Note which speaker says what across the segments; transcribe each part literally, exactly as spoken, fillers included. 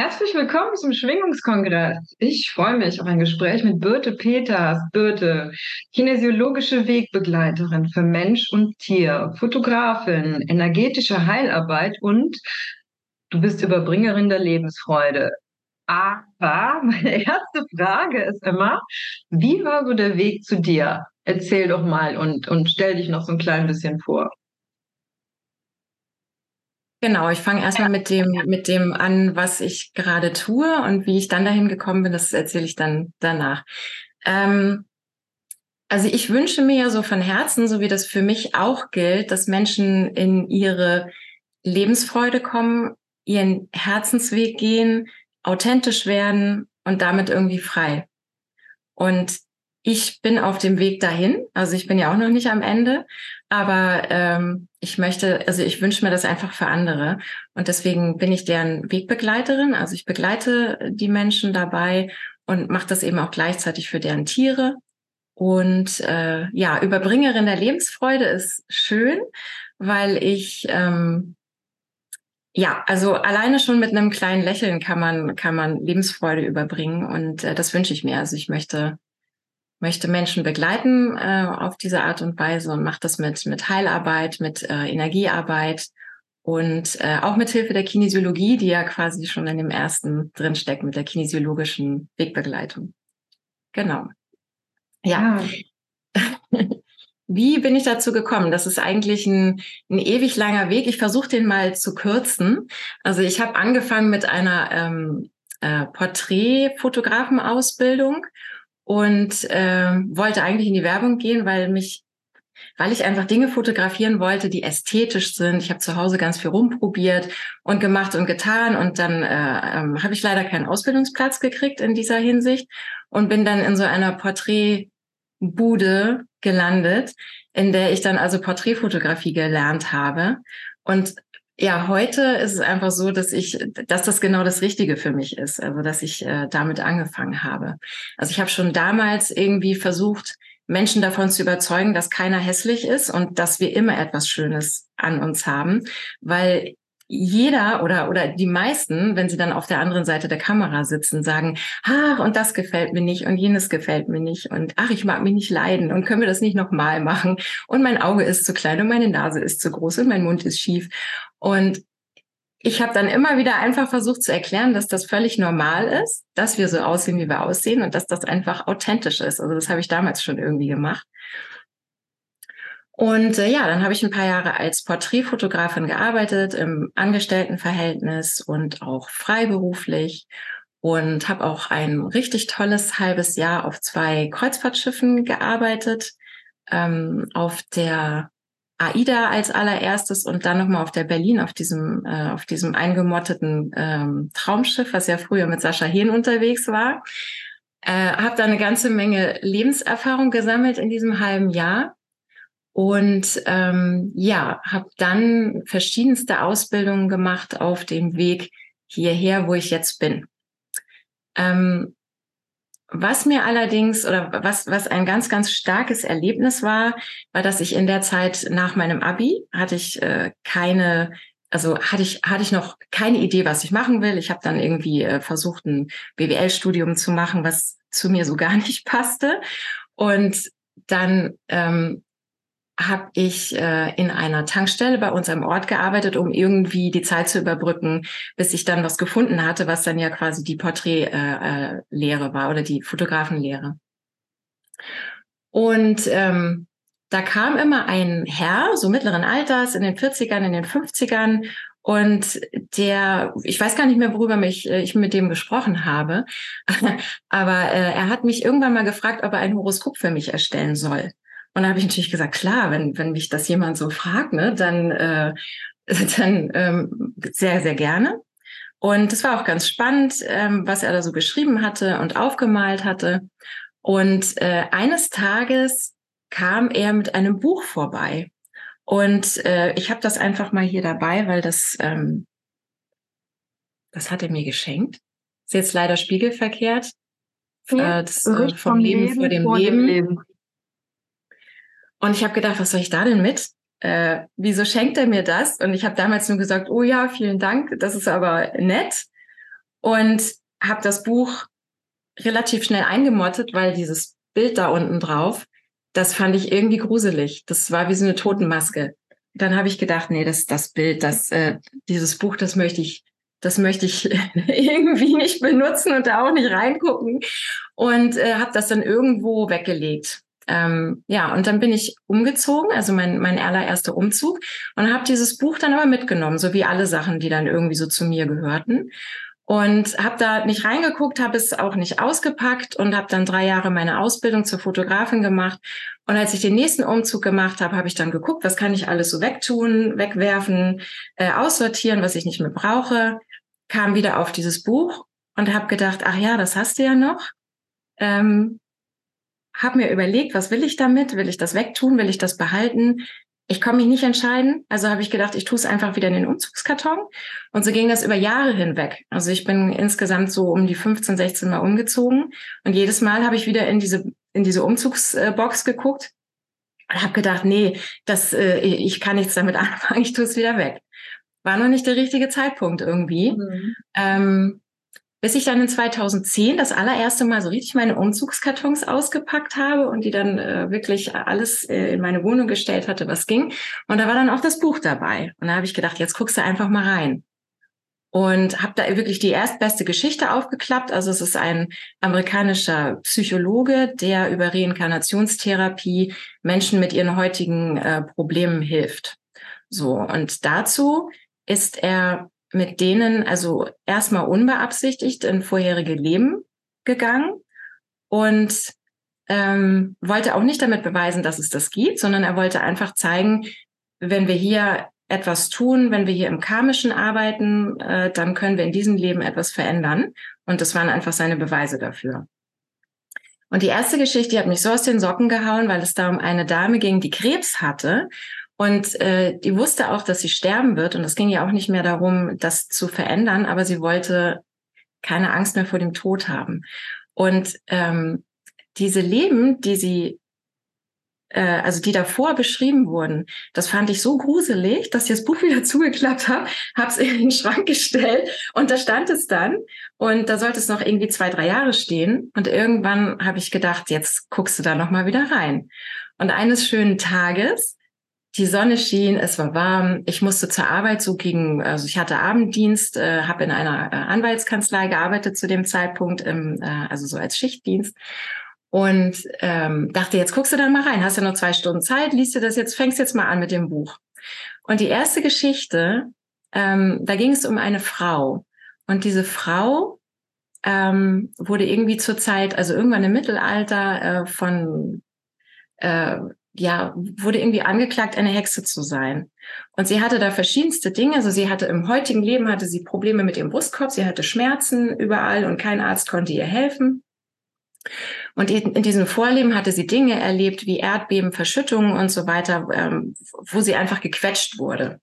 Speaker 1: Herzlich willkommen zum Schwingungskongress. Ich freue mich auf ein Gespräch mit Birte Peters. Birte, kinesiologische Wegbegleiterin für Mensch und Tier, Fotografin, energetische Heilarbeit und du bist Überbringerin der Lebensfreude. Aber meine erste Frage ist immer, wie war so der Weg zu dir? Erzähl doch mal und, und stell dich noch so ein klein bisschen vor.
Speaker 2: Genau, ich fange erstmal mit dem, mit dem an, was ich gerade tue und wie ich dann dahin gekommen bin, das erzähle ich dann danach. Ähm, also ich wünsche mir ja so von Herzen, so wie das für mich auch gilt, dass Menschen in ihre Lebensfreude kommen, ihren Herzensweg gehen, authentisch werden und damit irgendwie frei. Und ich bin auf dem Weg dahin, also ich bin ja auch noch nicht am Ende, aber ähm, ich möchte, also ich wünsche mir das einfach für andere. Und deswegen bin ich deren Wegbegleiterin, also ich begleite die Menschen dabei und mache das eben auch gleichzeitig für deren Tiere. Und äh, ja, Überbringerin der Lebensfreude ist schön, weil ich ähm, ja, also alleine schon mit einem kleinen Lächeln kann man kann man Lebensfreude überbringen und äh, das wünsche ich mir. Also ich möchte möchte Menschen begleiten äh, auf diese Art und Weise und macht das mit mit Heilarbeit, mit äh, Energiearbeit und äh, auch mit Hilfe der Kinesiologie, die ja quasi schon in dem ersten drinsteckt mit der kinesiologischen Wegbegleitung. Genau. Ja.
Speaker 1: Ja,
Speaker 2: Wie bin ich dazu gekommen? Das ist eigentlich ein, ein ewig langer Weg. Ich versuche den mal zu kürzen. Also ich habe angefangen mit einer ähm, äh, Porträtfotografenausbildung und äh, wollte eigentlich in die Werbung gehen, weil mich, weil ich einfach Dinge fotografieren wollte, die ästhetisch sind. Ich habe zu Hause ganz viel rumprobiert und gemacht und getan und dann äh, ähm, habe ich leider keinen Ausbildungsplatz gekriegt in dieser Hinsicht und bin dann in so einer Porträtbude gelandet, in der ich dann also Porträtfotografie gelernt habe. Und ja, heute ist es einfach so, dass ich, dass das genau das Richtige für mich ist, also dass ich äh, damit angefangen habe. Also ich habe schon damals irgendwie versucht, Menschen davon zu überzeugen, dass keiner hässlich ist und dass wir immer etwas Schönes an uns haben, weil jeder oder oder die meisten, wenn sie dann auf der anderen Seite der Kamera sitzen, sagen, ach, und das gefällt mir nicht und jenes gefällt mir nicht und ach, ich mag mich nicht leiden und können wir das nicht nochmal machen und mein Auge ist zu klein und meine Nase ist zu groß und mein Mund ist schief. Und ich habe dann immer wieder einfach versucht zu erklären, dass das völlig normal ist, dass wir so aussehen, wie wir aussehen und dass das einfach authentisch ist. Also das habe ich damals schon irgendwie gemacht. Und äh, ja, dann habe ich ein paar Jahre als Porträtfotografin gearbeitet im Angestelltenverhältnis und auch freiberuflich und habe auch ein richtig tolles halbes Jahr auf zwei Kreuzfahrtschiffen gearbeitet, ähm, auf der AIDA als allererstes und dann nochmal auf der Berlin, auf diesem, äh, auf diesem eingemotteten ähm, Traumschiff, was ja früher mit Sascha Hehn unterwegs war. Äh, habe da eine ganze Menge Lebenserfahrung gesammelt in diesem halben Jahr und ähm, ja, habe dann verschiedenste Ausbildungen gemacht auf dem Weg hierher, wo ich jetzt bin. Ähm, Was mir allerdings oder was, was ein ganz, ganz starkes Erlebnis war, war, dass ich in der Zeit nach meinem Abi hatte ich äh, keine, also hatte ich, hatte ich noch keine Idee, was ich machen will. Ich habe dann irgendwie äh, versucht, ein B W L-Studium zu machen, was zu mir so gar nicht passte. Und dann ähm, habe ich äh, in einer Tankstelle bei uns am Ort gearbeitet, um irgendwie die Zeit zu überbrücken, bis ich dann was gefunden hatte, was dann ja quasi die Porträtlehre äh, äh, war oder die Fotografenlehre. Und ähm, da kam immer ein Herr, so mittleren Alters, in den vierzigern, in den fünfzigern, und der, ich weiß gar nicht mehr, worüber mich, äh, ich mit dem gesprochen habe, aber äh, er hat mich irgendwann mal gefragt, ob er ein Horoskop für mich erstellen soll. Und da habe ich natürlich gesagt, klar, wenn wenn mich das jemand so fragt, ne, dann äh, dann ähm, sehr sehr gerne. Und es war auch ganz spannend, ähm, was er da so geschrieben hatte und aufgemalt hatte. Und äh, eines Tages kam er mit einem Buch vorbei. Und äh, ich habe das einfach mal hier dabei, weil das ähm, das hat er mir geschenkt. Ist jetzt leider spiegelverkehrt.
Speaker 1: hier,
Speaker 2: Äh, das äh,
Speaker 1: Bericht
Speaker 2: vom
Speaker 1: vom
Speaker 2: Leben vor
Speaker 1: Leben
Speaker 2: dem
Speaker 1: vor dem
Speaker 2: Leben.
Speaker 1: Leben.
Speaker 2: Und ich habe gedacht, was soll ich da denn mit? Äh, wieso schenkt er mir das? Und ich habe damals nur gesagt, oh ja, vielen Dank, das ist aber nett. und habe das Buch relativ schnell eingemottet, weil dieses Bild da unten drauf, das fand ich irgendwie gruselig. Das war wie so eine Totenmaske. Dann habe ich gedacht, nee, das das Bild, das äh, dieses Buch, das möchte ich, das möchte ich irgendwie nicht benutzen und da auch nicht reingucken und äh, habe das dann irgendwo weggelegt. Ähm, ja, und dann bin ich umgezogen, also mein mein allererster Umzug, und habe dieses Buch dann aber mitgenommen, so wie alle Sachen, die dann irgendwie so zu mir gehörten. Und habe da nicht reingeguckt, habe es auch nicht ausgepackt und habe dann drei Jahre meine Ausbildung zur Fotografin gemacht. Und als ich den nächsten Umzug gemacht habe, habe ich dann geguckt, was kann ich alles so wegtun, wegwerfen, äh, aussortieren, was ich nicht mehr brauche. Kam wieder auf dieses Buch und habe gedacht, ach ja, das hast du ja noch. Ähm, habe mir überlegt, was will ich damit? Will ich das wegtun? Will ich das behalten? Ich konnte mich nicht entscheiden. Also habe ich gedacht, ich tue es einfach wieder in den Umzugskarton. Und so ging das über Jahre hinweg. Also ich bin insgesamt so um die fünfzehn, sechzehn Mal umgezogen. Und jedes Mal habe ich wieder in diese, in diese Umzugsbox geguckt und habe gedacht, nee, das, äh, ich kann nichts damit anfangen, ich tue es wieder weg. War noch nicht der richtige Zeitpunkt irgendwie. Mhm. Ähm, Bis ich dann in zweitausendzehn das allererste Mal so richtig meine Umzugskartons ausgepackt habe und die dann äh, wirklich alles äh, in meine Wohnung gestellt hatte, was ging. Und da war dann auch das Buch dabei. Und da habe ich gedacht, jetzt guckst du einfach mal rein. Und habe da wirklich die erstbeste Geschichte aufgeklappt. Also es ist ein amerikanischer Psychologe, der über Reinkarnationstherapie Menschen mit ihren heutigen äh, Problemen hilft. So, und dazu ist er mit denen also erstmal unbeabsichtigt in vorherige Leben gegangen und ähm, wollte auch nicht damit beweisen, dass es das gibt, sondern er wollte einfach zeigen, wenn wir hier etwas tun, wenn wir hier im Karmischen arbeiten, äh, dann können wir in diesem Leben etwas verändern. Und das waren einfach seine Beweise dafür. Und die erste Geschichte, die hat mich so aus den Socken gehauen, weil es da um eine Dame ging, die Krebs hatte. Und äh, die wusste auch, dass sie sterben wird. Und es ging ja auch nicht mehr darum, das zu verändern, aber sie wollte keine Angst mehr vor dem Tod haben. Und ähm, diese Leben, die sie, äh, also die davor beschrieben wurden, das fand ich so gruselig, dass ich das Buch wieder zugeklappt habe, habe es in den Schrank gestellt und da stand es dann. Und da sollte es noch irgendwie zwei, drei Jahre stehen. Und irgendwann habe ich gedacht, jetzt guckst du da noch mal wieder rein. Und eines schönen Tages, die Sonne schien, es war warm. Ich musste zur Arbeit, so gegen, also ich hatte Abenddienst, äh, habe in einer äh, Anwaltskanzlei gearbeitet zu dem Zeitpunkt, im, äh, also so als Schichtdienst. Und ähm, dachte, jetzt guckst du da mal rein, hast ja noch zwei Stunden Zeit, liest du das jetzt, fängst jetzt mal an mit dem Buch. Und die erste Geschichte, ähm, da ging es um eine Frau. Und diese Frau ähm, wurde irgendwie zur Zeit, also irgendwann im Mittelalter, äh, von äh, ja, wurde irgendwie angeklagt, eine Hexe zu sein. Und sie hatte da verschiedenste Dinge. Also sie hatte im heutigen Leben hatte sie Probleme mit ihrem Brustkorb. Sie hatte Schmerzen überall und kein Arzt konnte ihr helfen. Und in diesem Vorleben hatte sie Dinge erlebt wie Erdbeben, Verschüttungen und so weiter, ähm, wo sie einfach gequetscht wurde.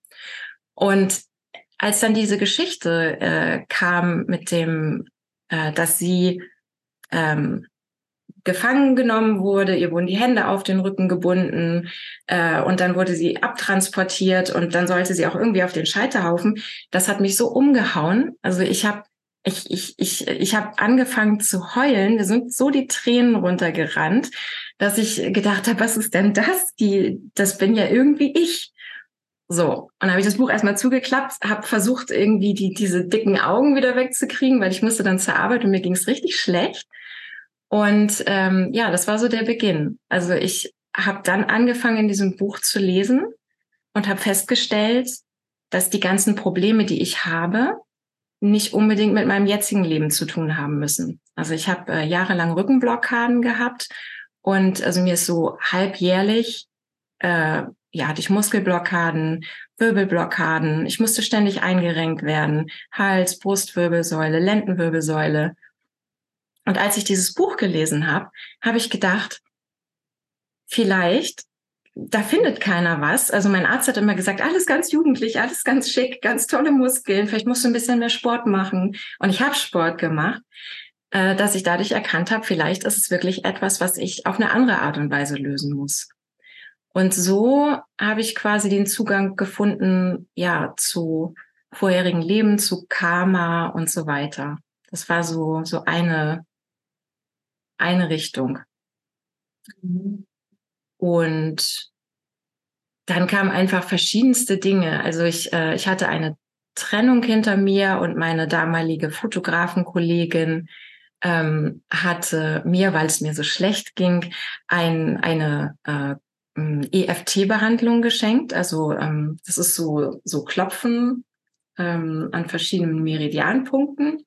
Speaker 2: Und als dann diese Geschichte äh, kam mit dem, äh, dass sie ähm, gefangen genommen wurde, ihr wurden die Hände auf den Rücken gebunden äh, und dann wurde sie abtransportiert und dann sollte sie auch irgendwie auf den Scheiterhaufen. Das hat mich so umgehauen. Also ich habe ich ich ich ich habe angefangen zu heulen. Wir sind so die Tränen runtergerannt, dass ich gedacht habe, was ist denn das? Die, das bin ja irgendwie ich. So, und dann habe ich das Buch erstmal zugeklappt, habe versucht irgendwie die diese dicken Augen wieder wegzukriegen, weil ich musste dann zur Arbeit und mir ging es richtig schlecht. Und ähm, ja, das war so der Beginn. Also ich habe dann angefangen, in diesem Buch zu lesen und habe festgestellt, dass die ganzen Probleme, die ich habe, nicht unbedingt mit meinem jetzigen Leben zu tun haben müssen. Also ich habe äh, jahrelang Rückenblockaden gehabt und also mir ist so halbjährlich, äh, ja, hatte ich Muskelblockaden, Wirbelblockaden. Ich musste ständig eingerenkt werden. Hals, Brustwirbelsäule, Lendenwirbelsäule. Und als ich dieses Buch gelesen habe, habe ich gedacht, vielleicht, da findet keiner was. Also mein Arzt hat immer gesagt, alles ganz jugendlich, alles ganz schick, ganz tolle Muskeln, vielleicht musst du ein bisschen mehr Sport machen. Und ich habe Sport gemacht, äh, dass ich dadurch erkannt habe, vielleicht ist es wirklich etwas, was ich auf eine andere Art und Weise lösen muss. Und so habe ich quasi den Zugang gefunden, ja, zu vorherigen Leben, zu Karma und so weiter. Das war so, so eine, eine Richtung.
Speaker 1: Mhm.
Speaker 2: Und dann kamen einfach verschiedenste Dinge. Also ich, äh, ich hatte eine Trennung hinter mir und meine damalige Fotografenkollegin ähm, hatte mir, weil es mir so schlecht ging, ein, eine äh, E F T-Behandlung geschenkt. Also ähm, das ist so, so Klopfen ähm, an verschiedenen Meridianpunkten.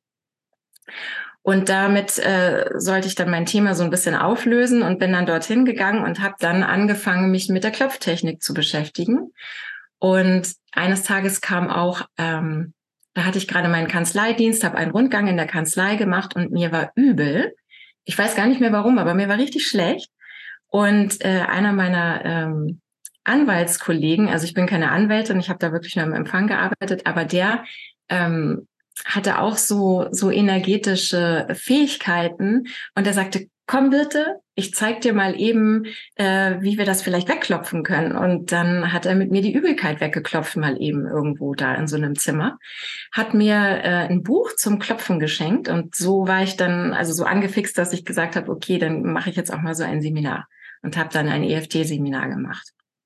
Speaker 2: Und damit äh, sollte ich dann mein Thema so ein bisschen auflösen und bin dann dorthin gegangen und habe dann angefangen, mich mit der Klopftechnik zu beschäftigen. Und eines Tages kam auch, ähm, da hatte ich gerade meinen Kanzleidienst, habe einen Rundgang in der Kanzlei gemacht und mir war übel. Ich weiß gar nicht mehr warum, aber mir war richtig schlecht. Und äh, einer meiner ähm, Anwaltskollegen, also ich bin keine Anwältin, ich habe da wirklich nur im Empfang gearbeitet, aber der ähm, hatte auch so so energetische Fähigkeiten und er sagte, komm bitte, ich zeig dir mal eben, äh, wie wir das vielleicht wegklopfen können. Und dann hat er mit mir die Übelkeit weggeklopft, mal eben irgendwo da in so einem Zimmer, hat mir äh, ein Buch zum Klopfen geschenkt und so war ich dann also so angefixt, dass ich gesagt habe, okay, dann mache ich jetzt auch mal so ein Seminar und habe dann ein E F T-Seminar gemacht.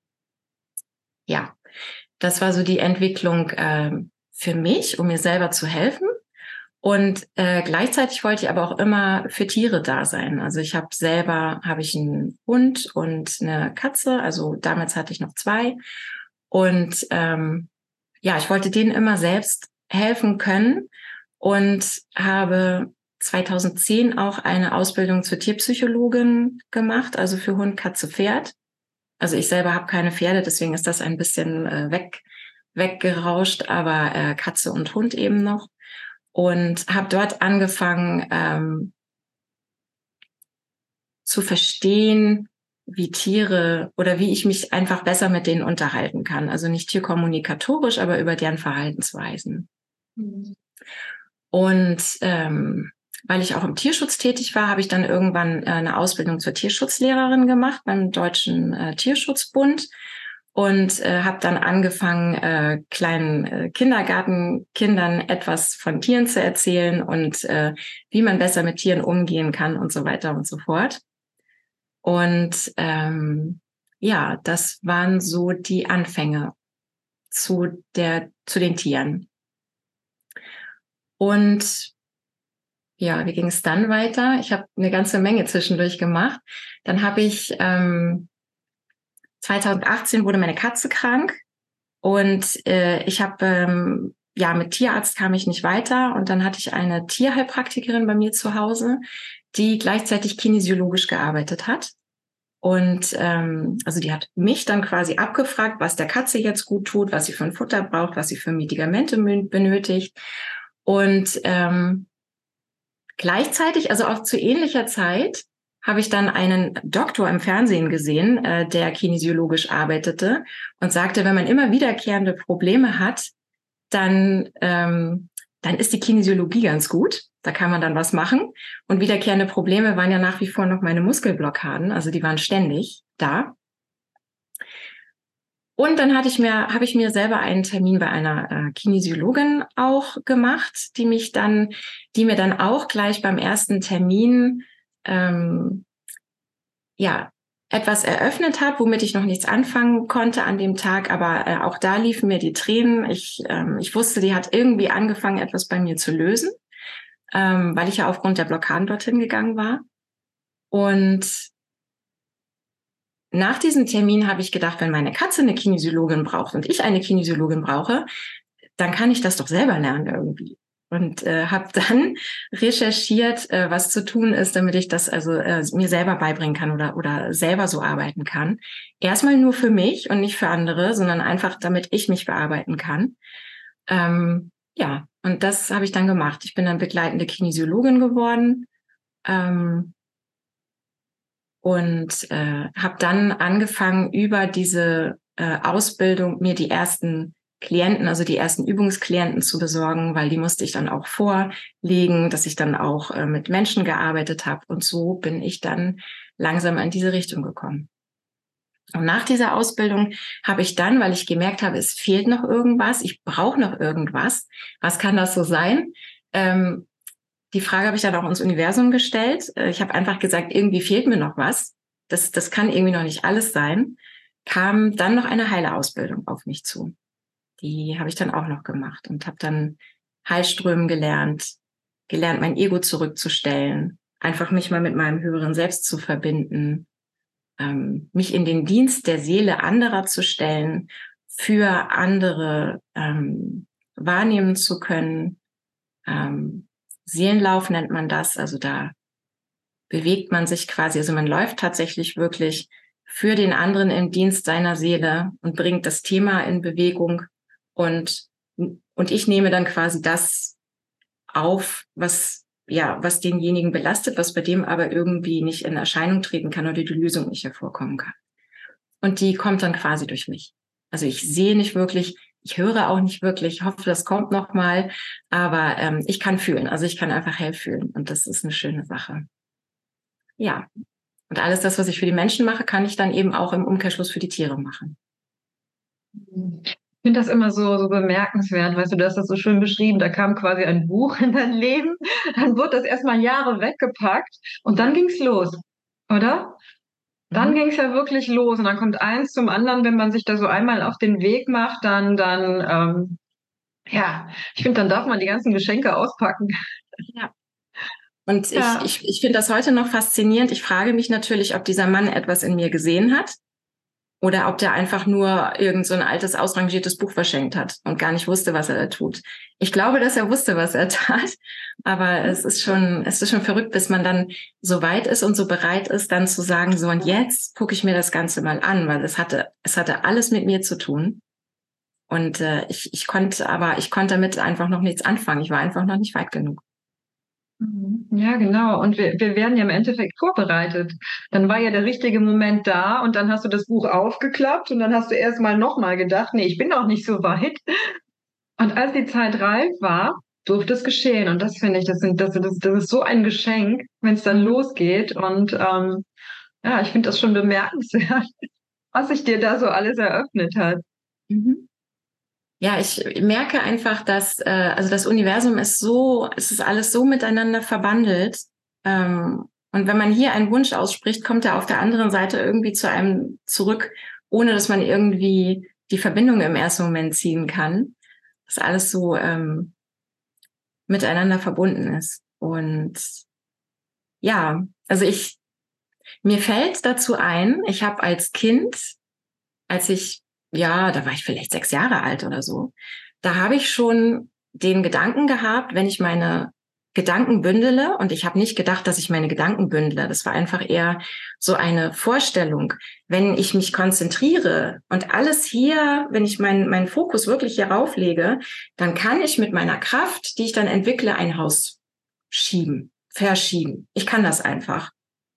Speaker 2: Ja, das war so die Entwicklung äh, für mich, um mir selber zu helfen. Und äh, gleichzeitig wollte ich aber auch immer für Tiere da sein. Also ich habe selber, habe ich einen Hund und eine Katze. Also damals hatte ich noch zwei. Und ähm, ja, ich wollte denen immer selbst helfen können und habe zweitausendzehn auch eine Ausbildung zur Tierpsychologin gemacht, also für Hund, Katze, Pferd. Also ich selber habe keine Pferde, deswegen ist das ein bisschen äh, weg, weggerauscht, aber äh, Katze und Hund eben noch. Und habe dort angefangen ähm, zu verstehen, wie Tiere oder wie ich mich einfach besser mit denen unterhalten kann. Also nicht tierkommunikatorisch, aber über deren Verhaltensweisen.
Speaker 1: Mhm.
Speaker 2: Und ähm, weil ich auch im Tierschutz tätig war, habe ich dann irgendwann äh, eine Ausbildung zur Tierschutzlehrerin gemacht beim Deutschen äh, Tierschutzbund und äh, habe dann angefangen, äh, kleinen äh, Kindergartenkindern etwas von Tieren zu erzählen und äh, wie man besser mit Tieren umgehen kann und so weiter und so fort. Und ähm, ja, das waren so die Anfänge zu der zu den Tieren. Und ja, wie ging es dann weiter? Ich habe eine ganze Menge zwischendurch gemacht. Dann habe ich ähm, zweitausendachtzehn wurde meine Katze krank und äh, ich habe ähm, ja mit Tierarzt kam ich nicht weiter und dann hatte ich eine Tierheilpraktikerin bei mir zu Hause, die gleichzeitig kinesiologisch gearbeitet hat. Und ähm, also die hat mich dann quasi abgefragt, was der Katze jetzt gut tut, was sie für ein Futter braucht, was sie für Medikamente benötigt. Und ähm, gleichzeitig, also auch zu ähnlicher Zeit, habe ich dann einen Doktor im Fernsehen gesehen, äh, der kinesiologisch arbeitete und sagte, wenn man immer wiederkehrende Probleme hat, dann, ähm, dann ist die Kinesiologie ganz gut. Da kann man dann was machen. Und wiederkehrende Probleme waren ja nach wie vor noch meine Muskelblockaden. Also die waren ständig da. Und dann hatte ich mir, habe ich mir selber einen Termin bei einer äh, Kinesiologin auch gemacht, die mich dann, die mir dann auch gleich beim ersten Termin ähm, ja etwas eröffnet hat, womit ich noch nichts anfangen konnte an dem Tag, aber äh, auch da liefen mir die Tränen. Ich ähm, ich wusste, die hat irgendwie angefangen, etwas bei mir zu lösen, ähm, weil ich ja aufgrund der Blockaden dorthin gegangen war. Und nach diesem Termin habe ich gedacht, wenn meine Katze eine Kinesiologin braucht und ich eine Kinesiologin brauche, dann kann ich das doch selber lernen irgendwie. Und äh, habe dann recherchiert, äh, was zu tun ist, damit ich das also äh, mir selber beibringen kann oder oder selber so arbeiten kann. Erstmal nur für mich und nicht für andere, sondern einfach, damit ich mich bearbeiten kann. Ähm, ja, und das habe ich dann gemacht. Ich bin dann begleitende Kinesiologin geworden. Ähm, und äh, habe dann angefangen, über diese äh, Ausbildung mir die ersten Klienten, also die ersten Übungsklienten zu besorgen, weil die musste ich dann auch vorlegen, dass ich dann auch äh, mit Menschen gearbeitet habe. Und so bin ich dann langsam in diese Richtung gekommen. Und nach dieser Ausbildung habe ich dann, weil ich gemerkt habe, es fehlt noch irgendwas, ich brauche noch irgendwas, was kann das so sein, ähm, die Frage habe ich dann auch ins Universum gestellt. Ich habe einfach gesagt, irgendwie fehlt mir noch was. Das, das kann irgendwie noch nicht alles sein. Kam dann noch eine Heilerausbildung auf mich zu. Die habe ich dann auch noch gemacht und habe dann Heilströmen gelernt, gelernt, mein Ego zurückzustellen, einfach mich mal mit meinem höheren Selbst zu verbinden, ähm, mich in den Dienst der Seele anderer zu stellen, für andere ähm, wahrnehmen zu können. Ähm, Seelenlauf nennt man das, also da bewegt man sich quasi, also man läuft tatsächlich wirklich für den anderen im Dienst seiner Seele und bringt das Thema in Bewegung und, und ich nehme dann quasi das auf, was, ja, was denjenigen belastet, was bei dem aber irgendwie nicht in Erscheinung treten kann oder die Lösung nicht hervorkommen kann. Und die kommt dann quasi durch mich. Also ich sehe nicht wirklich, ich höre auch nicht wirklich, ich hoffe, das kommt noch mal, aber ähm, ich kann fühlen, also ich kann einfach hell fühlen und das ist eine schöne Sache. Ja, und alles das, was ich für die Menschen mache, kann ich dann eben auch im Umkehrschluss für die Tiere machen.
Speaker 1: Ich finde das immer so, so bemerkenswert, weißt du, du hast das so schön beschrieben, da kam quasi ein Buch in dein Leben, dann wurde das erstmal Jahre weggepackt und dann ging's los, oder? Dann
Speaker 2: Mhm.
Speaker 1: ging's ja wirklich los und dann kommt eins zum anderen, wenn man sich da so einmal auf den Weg macht, dann, dann, ähm, ja, ich finde, dann darf man die ganzen Geschenke auspacken.
Speaker 2: Ja. Und ich,
Speaker 1: Ja.
Speaker 2: ich, ich finde das heute noch faszinierend. Ich frage mich natürlich, ob dieser Mann etwas in mir gesehen hat oder ob der einfach nur irgend so ein altes, ausrangiertes Buch verschenkt hat und gar nicht wusste, was er da tut. Ich glaube, dass er wusste, was er tat, aber es ist schon, es ist schon verrückt, bis man dann so weit ist und so bereit ist, dann zu sagen, so und jetzt gucke ich mir das Ganze mal an, weil es hatte, es hatte alles mit mir zu tun. Und äh, ich, ich konnte, aber ich konnte damit einfach noch nichts anfangen. Ich war einfach noch nicht weit genug.
Speaker 1: Mhm. Ja, genau. Und wir, wir werden ja im Endeffekt vorbereitet. Dann war ja der richtige Moment da und dann hast du das Buch aufgeklappt und dann hast du erst mal nochmal gedacht, nee, ich bin noch nicht so weit. Und als die Zeit reif war, durfte es geschehen. Und das finde ich, das, sind, das, das, das ist so ein Geschenk, wenn es dann losgeht. Und ähm, ja, ich finde das schon bemerkenswert, was sich dir da so alles eröffnet hat.
Speaker 2: Mhm. Ja, ich merke einfach, dass äh, also das Universum ist so, es ist alles so miteinander verbandelt. Ähm, und wenn man hier einen Wunsch ausspricht, kommt er auf der anderen Seite irgendwie zu einem zurück, ohne dass man irgendwie die Verbindung im ersten Moment ziehen kann. Dass alles so ähm, miteinander verbunden ist. Und ja, also ich, mir fällt dazu ein, ich habe als Kind, als ich, ja, da war ich vielleicht sechs Jahre alt oder so, da habe ich schon den Gedanken gehabt, wenn ich meine Gedanken bündele, und ich habe nicht gedacht, dass ich meine Gedanken bündle, das war einfach eher so eine Vorstellung, wenn ich mich konzentriere und alles hier, wenn ich meinen meinen Fokus wirklich hier rauflege, dann kann ich mit meiner Kraft, die ich dann entwickle, ein Haus schieben, verschieben. Ich kann das einfach.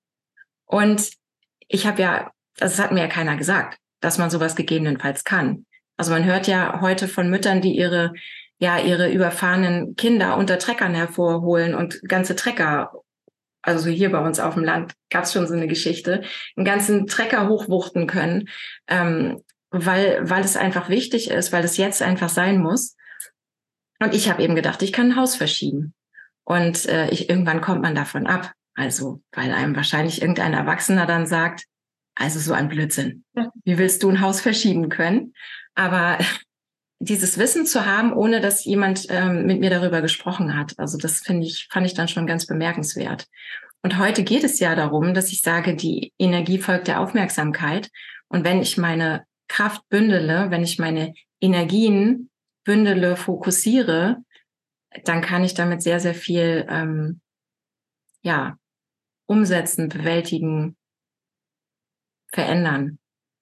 Speaker 2: Und ich habe ja, also es hat mir ja keiner gesagt, dass man sowas gegebenenfalls kann. Also man hört ja heute von Müttern, die ihre, ja, ihre überfahrenen Kinder unter Treckern hervorholen und ganze Trecker, also hier bei uns auf dem Land gab es schon so eine Geschichte, einen ganzen Trecker hochwuchten können, ähm, weil, weil es einfach wichtig ist, weil es jetzt einfach sein muss. Und ich habe eben gedacht, ich kann ein Haus verschieben. Und äh, ich, irgendwann kommt man davon ab. Also, weil einem wahrscheinlich irgendein Erwachsener dann sagt, also so ein Blödsinn. Wie willst du ein Haus verschieben können? Aber dieses Wissen zu haben, ohne dass jemand ähm, mit mir darüber gesprochen hat, also das finde ich, fand ich dann schon ganz bemerkenswert. Und heute geht es ja darum, dass ich sage, die Energie folgt der Aufmerksamkeit. Und wenn ich meine Kraft bündele, wenn ich meine Energien bündele, fokussiere, dann kann ich damit sehr, sehr viel ähm, ja, umsetzen, bewältigen, verändern.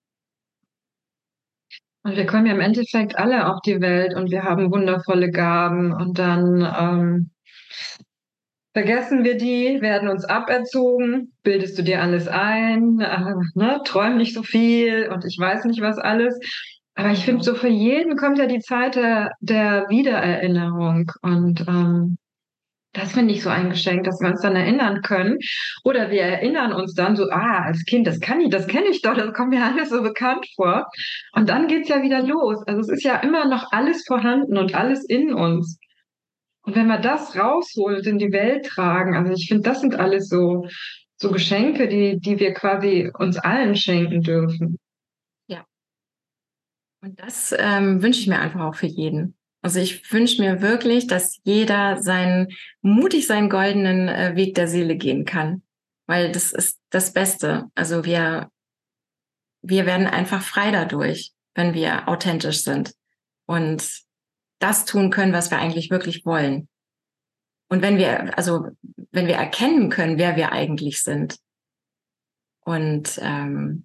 Speaker 1: Und wir kommen ja im Endeffekt alle auf die Welt und wir haben wundervolle Gaben und dann ähm, vergessen wir die, werden uns aberzogen, bildest du dir alles ein, äh, ne, träum nicht so viel und ich weiß nicht was alles. Aber ich finde, so für jeden kommt ja die Zeit der, der Wiedererinnerung und ähm, das finde ich so ein Geschenk, dass wir uns dann erinnern können. Oder wir erinnern uns dann so, ah, als Kind, das kann ich, das kenne ich doch, das kommt mir alles so bekannt vor. Und dann geht's ja wieder los. Also es ist ja immer noch alles vorhanden und alles in uns. Und wenn wir das rausholen und in die Welt tragen, also ich finde, das sind alles so, so Geschenke, die, die wir quasi uns allen schenken dürfen.
Speaker 2: Ja. Und das ähm, wünsche ich mir einfach auch für jeden. Also ich wünsche mir wirklich, dass jeder seinen, mutig seinen goldenen äh, Weg der Seele gehen kann. Weil das ist das Beste. Also wir, wir werden einfach frei dadurch, wenn wir authentisch sind und das tun können, was wir eigentlich wirklich wollen. Und wenn wir, also wenn wir erkennen können, wer wir eigentlich sind und ähm,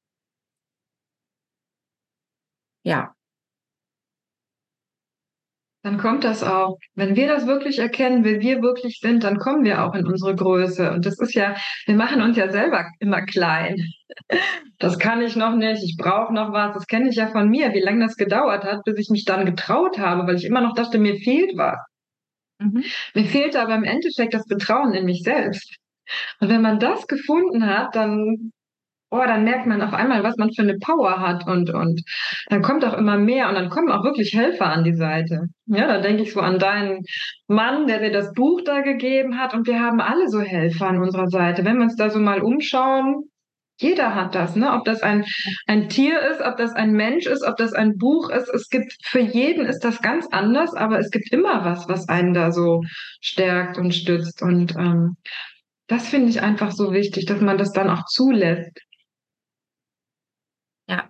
Speaker 2: ja,
Speaker 1: Dann kommt das auch. Wenn wir das wirklich erkennen, wer wir wirklich sind, dann kommen wir auch in unsere Größe. Und das ist ja, wir machen uns ja selber immer klein. Das kann ich noch nicht, ich brauche noch was. Das kenne ich ja von mir, wie lange das gedauert hat, bis ich mich dann getraut habe, weil ich immer noch dachte, mir fehlt was.
Speaker 2: mhm.
Speaker 1: Mir fehlte aber im Endeffekt das Vertrauen in mich selbst. Und wenn man das gefunden hat, dann, oh, dann merkt man auf einmal, was man für eine Power hat und, und dann kommt auch immer mehr und dann kommen auch wirklich Helfer an die Seite. Ja, da denke ich so an deinen Mann, der dir das Buch da gegeben hat und wir haben alle so Helfer an unserer Seite. Wenn wir uns da so mal umschauen, jeder hat das, ne? Ob das ein, ein Tier ist, ob das ein Mensch ist, ob das ein Buch ist. Es gibt, für jeden ist das ganz anders, aber es gibt immer was, was einen da so stärkt und stützt. Und ähm, das finde ich einfach so wichtig, dass man das dann auch zulässt.
Speaker 2: Ja.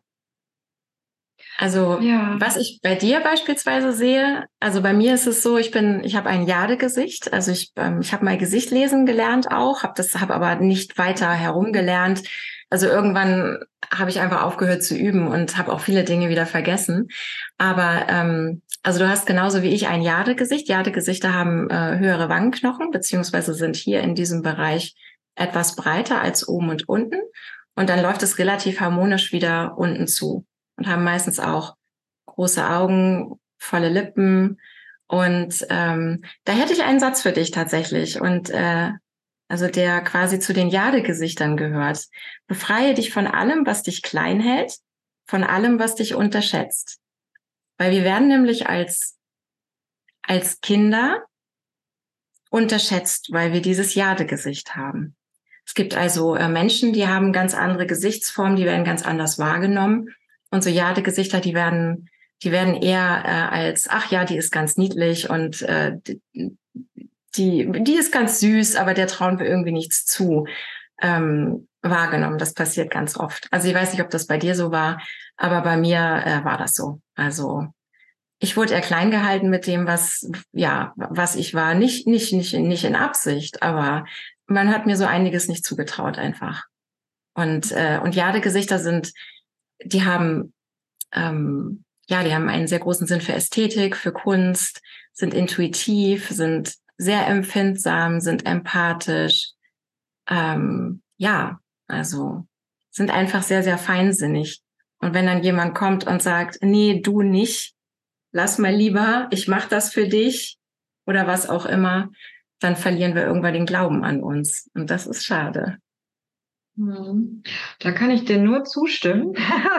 Speaker 2: Also
Speaker 1: Ja.
Speaker 2: was ich bei dir beispielsweise sehe, also bei mir ist es so, ich bin, ich habe ein Jadegesicht, also ich, ähm, ich habe mein Gesicht lesen gelernt auch, habe das, habe aber nicht weiter herumgelernt. Also irgendwann habe ich einfach aufgehört zu üben und habe auch viele Dinge wieder vergessen. Aber ähm, also du hast genauso wie ich ein Jadegesicht. Jadegesichter haben äh, höhere Wangenknochen beziehungsweise sind hier in diesem Bereich etwas breiter als oben und unten. Und dann läuft es relativ harmonisch wieder unten zu. Und haben meistens auch große Augen, volle Lippen. Und ähm, da hätte ich einen Satz für dich tatsächlich. Und äh, also der quasi zu den Jadegesichtern gehört. Befreie dich von allem, was dich klein hält, von allem, was dich unterschätzt. Weil wir werden nämlich als, als Kinder unterschätzt, weil wir dieses Jadegesicht haben. Es gibt also äh, Menschen, die haben ganz andere Gesichtsformen, die werden ganz anders wahrgenommen. Und so Jadegesichter, die werden, die werden eher äh, als, ach ja, die ist ganz niedlich und äh, die, die ist ganz süß, aber der trauen wir irgendwie nichts zu, ähm, wahrgenommen. Das passiert ganz oft. Also ich weiß nicht, ob das bei dir so war, aber bei mir äh, war das so. Also ich wurde eher klein gehalten mit dem, was, ja, was ich war. Nicht, nicht, nicht, nicht in Absicht, aber man hat mir so einiges nicht zugetraut einfach. Und, äh, und Jadegesichter sind, die haben, ähm, ja, die haben einen sehr großen Sinn für Ästhetik, für Kunst, sind intuitiv, sind sehr empfindsam, sind empathisch. Ähm, ja, also sind einfach sehr, sehr feinsinnig. Und wenn dann jemand kommt und sagt, nee, du nicht, lass mal lieber, ich mach das für dich oder was auch immer, dann verlieren wir irgendwann den Glauben an uns. Und das ist schade.
Speaker 1: Mhm. Da kann ich dir nur zustimmen.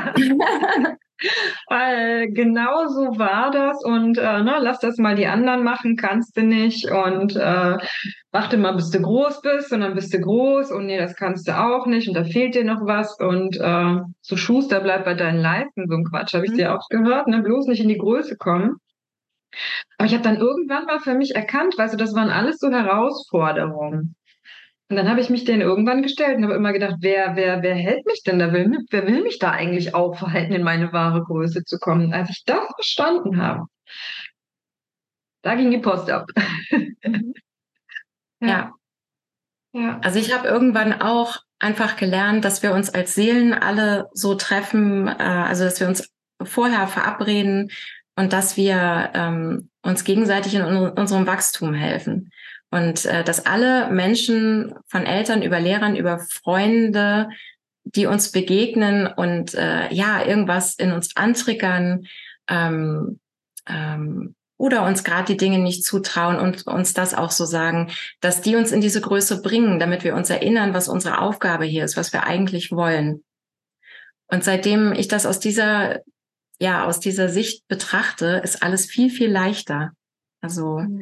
Speaker 1: Weil genau so war das und äh, ne, lass das mal die anderen machen, kannst du nicht und äh, warte mal, bis du groß bist und dann bist du groß und nee, das kannst du auch nicht und da fehlt dir noch was und äh, so Schuster bleibt bei deinen Leisten, so ein Quatsch, habe ich dir auch gehört, ne, bloß nicht in die Größe kommen. Aber ich habe dann irgendwann mal für mich erkannt, weißt du, das waren alles so Herausforderungen. Und dann habe ich mich denen irgendwann gestellt und habe immer gedacht, wer, wer, wer hält mich denn da? Will, wer will mich da eigentlich aufhalten, in meine wahre Größe zu kommen? Als ich das verstanden habe, da ging die Post ab.
Speaker 2: Mhm.
Speaker 1: Ja,
Speaker 2: Ja,
Speaker 1: ja.
Speaker 2: also ich habe irgendwann auch einfach gelernt, dass wir uns als Seelen alle so treffen, äh, also dass wir uns vorher verabreden und dass wir ähm, uns gegenseitig in un unserem Wachstum helfen. Und äh, dass alle Menschen von Eltern über Lehrern, über Freunde, die uns begegnen und äh, ja, irgendwas in uns antriggern, ähm, ähm, oder uns gerade die Dinge nicht zutrauen und uns das auch so sagen, dass die uns in diese Größe bringen, damit wir uns erinnern, was unsere Aufgabe hier ist, was wir eigentlich wollen. Und seitdem ich das aus dieser, ja, aus dieser Sicht betrachte, ist alles viel, viel leichter. Also
Speaker 1: Mhm.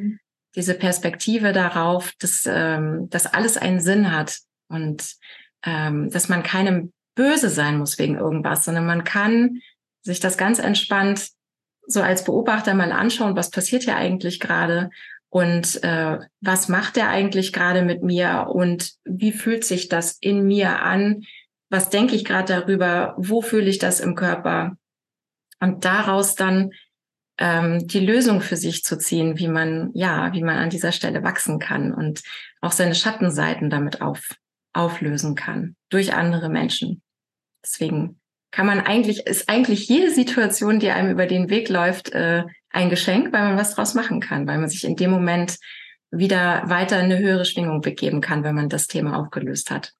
Speaker 2: diese Perspektive darauf, dass, ähm, dass alles einen Sinn hat und ähm, dass man keinem böse sein muss wegen irgendwas, sondern man kann sich das ganz entspannt so als Beobachter mal anschauen, was passiert hier eigentlich gerade und äh, was macht der eigentlich gerade mit mir und wie fühlt sich das in mir an, was denke ich gerade darüber, wo fühle ich das im Körper und daraus dann ähm, die Lösung für sich zu ziehen, wie man, ja, wie man an dieser Stelle wachsen kann und auch seine Schattenseiten damit auf, auflösen kann durch andere Menschen. Deswegen kann man eigentlich, ist eigentlich jede Situation, die einem über den Weg läuft, äh, ein Geschenk, weil man was draus machen kann, weil man sich in dem Moment wieder weiter in eine höhere Schwingung begeben kann, wenn man das Thema aufgelöst hat.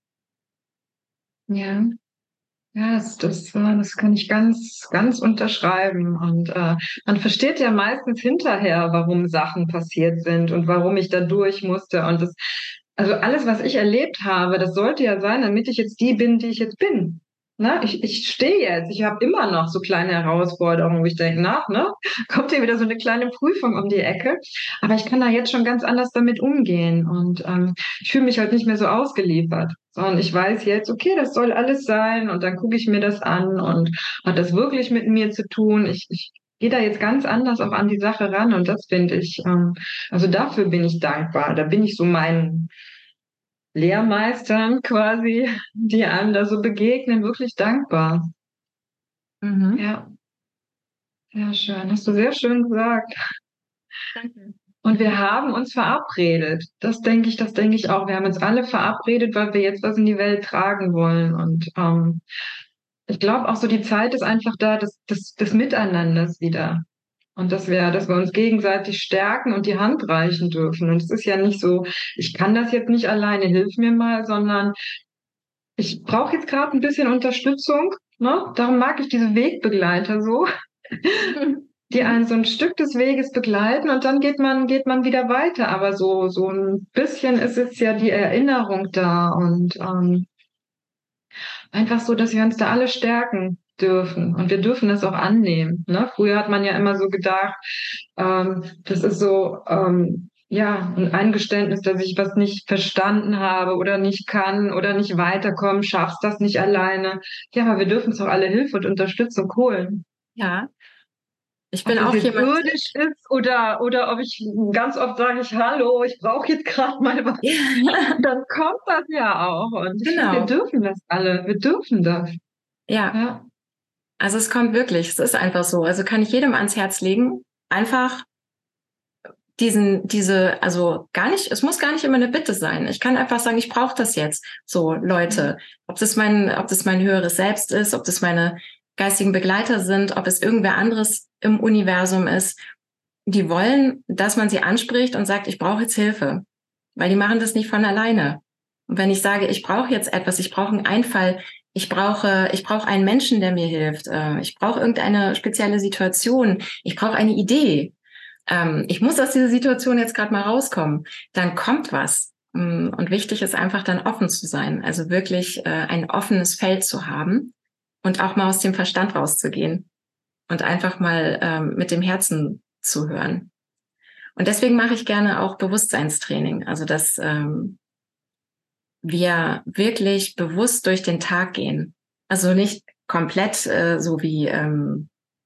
Speaker 1: Ja. Ja, das, das, äh, das kann ich ganz, ganz unterschreiben. Und äh, man versteht ja meistens hinterher, warum Sachen passiert sind und warum ich da durch musste. Und das, also alles, was ich erlebt habe, das sollte ja sein, damit ich jetzt die bin, die ich jetzt bin. Ne? Ich, ich stehe jetzt, ich habe immer noch so kleine Herausforderungen, wo ich denke, na, ne, kommt hier wieder so eine kleine Prüfung um die Ecke. Aber ich kann da jetzt schon ganz anders damit umgehen. Und ähm, ich fühle mich halt nicht mehr so ausgeliefert. Und ich weiß jetzt, okay, das soll alles sein und dann gucke ich mir das an und hat das wirklich mit mir zu tun? Ich, ich gehe da jetzt ganz anders auch an die Sache ran und das finde ich, ähm, also dafür bin ich dankbar. Da bin ich so meinen Lehrmeistern quasi, die einem da so begegnen, wirklich dankbar.
Speaker 2: Mhm.
Speaker 1: Ja, sehr schön. Hast du sehr schön gesagt.
Speaker 2: Danke.
Speaker 1: Und wir haben uns verabredet. Das denke ich, das denke ich auch. Wir haben uns alle verabredet, weil wir jetzt was in die Welt tragen wollen. Und ähm, ich glaube auch so, die Zeit ist einfach da des, des, des Miteinanders wieder. Und dass wir, dass wir uns gegenseitig stärken und die Hand reichen dürfen. Und es ist ja nicht so, ich kann das jetzt nicht alleine, hilf mir mal, sondern ich brauche jetzt gerade ein bisschen Unterstützung. Ne? Darum mag ich diese Wegbegleiter so, die einen so ein Stück des Weges begleiten und dann geht man, geht man wieder weiter. Aber so, so ein bisschen ist es ja die Erinnerung da und ähm, einfach so, dass wir uns da alle stärken dürfen und wir dürfen das auch annehmen. Ne? Früher hat man ja immer so gedacht, ähm, das ist so, ähm, ja, ein Eingeständnis, dass ich was nicht verstanden habe oder nicht kann oder nicht weiterkommen, schaffst das nicht alleine. Ja, aber wir dürfen uns auch alle Hilfe und Unterstützung holen.
Speaker 2: Ja, ich
Speaker 1: Ob
Speaker 2: bin
Speaker 1: das
Speaker 2: auch
Speaker 1: jetzt
Speaker 2: jemand.
Speaker 1: irdisch ist oder, oder ob ich ganz oft sage ich, hallo, ich brauche jetzt gerade mal was, dann kommt das ja auch. Und ich finde, wir
Speaker 2: Genau.
Speaker 1: dürfen das alle, wir dürfen das.
Speaker 2: Ja,
Speaker 1: Ja.
Speaker 2: also es kommt wirklich, es ist einfach so. Also kann ich jedem ans Herz legen, einfach diesen, diese, also gar nicht, es muss gar nicht immer eine Bitte sein. Ich kann einfach sagen, ich brauche das jetzt. So, Leute, ob das mein, ob das mein höheres Selbst ist, ob das meine geistigen Begleiter sind, ob es irgendwer anderes im Universum ist, die wollen, dass man sie anspricht und sagt, ich brauche jetzt Hilfe. Weil die machen das nicht von alleine. Und wenn ich sage, ich brauche jetzt etwas, ich brauche einen Einfall, ich brauche, ich brauche einen Menschen, der mir hilft, ich brauche irgendeine spezielle Situation, ich brauche eine Idee, ich muss aus dieser Situation jetzt gerade mal rauskommen, dann kommt was. Und wichtig ist einfach dann offen zu sein, also wirklich ein offenes Feld zu haben und auch mal aus dem Verstand rauszugehen und einfach mal mit dem Herzen zu hören. Und deswegen mache ich gerne auch Bewusstseinstraining, also dass ähm, wir wirklich bewusst durch den Tag gehen. Also nicht komplett äh, so wie ähm,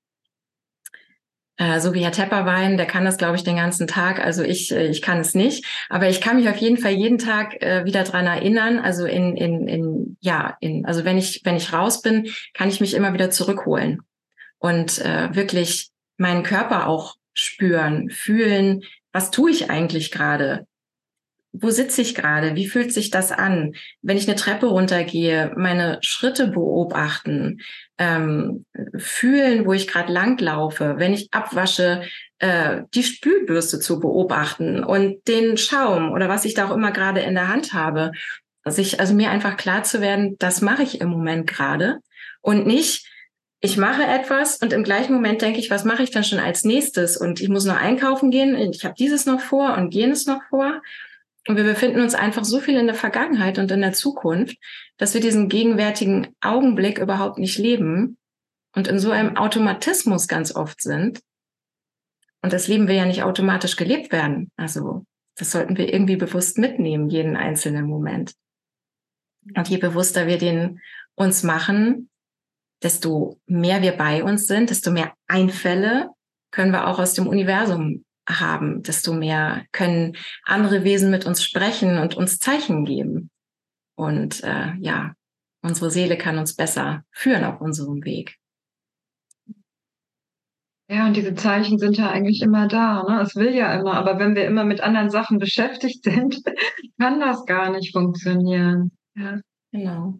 Speaker 2: äh, so wie Herr Tepperwein, der kann das, glaube ich, den ganzen Tag. Also ich äh, ich kann es nicht, aber ich kann mich auf jeden Fall jeden Tag äh, wieder dran erinnern. Also in in in ja in also wenn ich wenn ich raus bin, kann ich mich immer wieder zurückholen und äh, wirklich meinen Körper auch spüren, fühlen. Was tue ich eigentlich gerade? Wo sitze ich gerade? Wie fühlt sich das an? Wenn ich eine Treppe runtergehe, meine Schritte beobachten, ähm, fühlen, wo ich gerade langlaufe. Wenn ich abwasche, äh, die Spülbürste zu beobachten und den Schaum oder was ich da auch immer gerade in der Hand habe. Also, ich, also mir einfach klar zu werden, das mache ich im Moment gerade und nicht, ich mache etwas und im gleichen Moment denke ich, was mache ich dann schon als nächstes? Und ich muss noch einkaufen gehen, ich habe dieses noch vor und jenes noch vor. Und wir befinden uns einfach so viel in der Vergangenheit und in der Zukunft, dass wir diesen gegenwärtigen Augenblick überhaupt nicht leben und in so einem Automatismus ganz oft sind. Und das Leben will ja nicht automatisch gelebt werden. Also das sollten wir irgendwie bewusst mitnehmen, jeden einzelnen Moment. Und je bewusster wir den uns machen, desto mehr wir bei uns sind, desto mehr Einfälle können wir auch aus dem Universum haben, desto mehr können andere Wesen mit uns sprechen und uns Zeichen geben. Und äh, ja, unsere Seele kann uns besser führen auf unserem Weg.
Speaker 1: Ja, und diese Zeichen sind ja eigentlich immer da, ne? Es will ja immer, aber wenn wir immer mit anderen Sachen beschäftigt sind, kann das gar nicht funktionieren. Ja.
Speaker 2: Genau.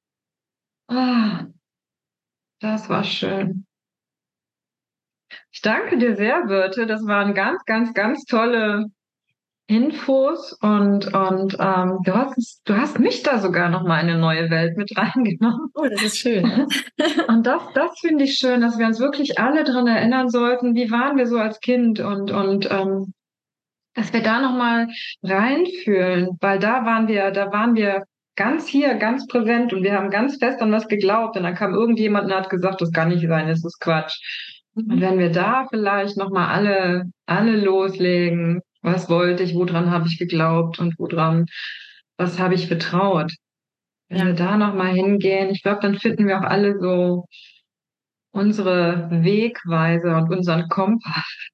Speaker 1: Ah, das war schön. Ich danke dir sehr, Birte. Das waren ganz, ganz, ganz tolle Infos und, und ähm, du hast, du hast mich da sogar noch mal in eine neue Welt mit reingenommen.
Speaker 2: Oh, das ist schön.
Speaker 1: Und das, das finde ich schön, dass wir uns wirklich alle daran erinnern sollten, wie waren wir so als Kind und, und ähm, dass wir da noch mal reinfühlen, weil da waren wir, da waren wir ganz hier, ganz präsent und wir haben ganz fest an was geglaubt und dann kam irgendjemand und hat gesagt, das kann nicht sein, das ist Quatsch. Mhm. Und wenn wir da vielleicht noch mal alle, alle loslegen, was wollte ich, woran habe ich geglaubt und woran, was habe ich vertraut? Wenn
Speaker 2: Ja.
Speaker 1: wir da noch mal hingehen, ich glaube, dann finden wir auch alle so unsere Wegweise und unseren Kompass.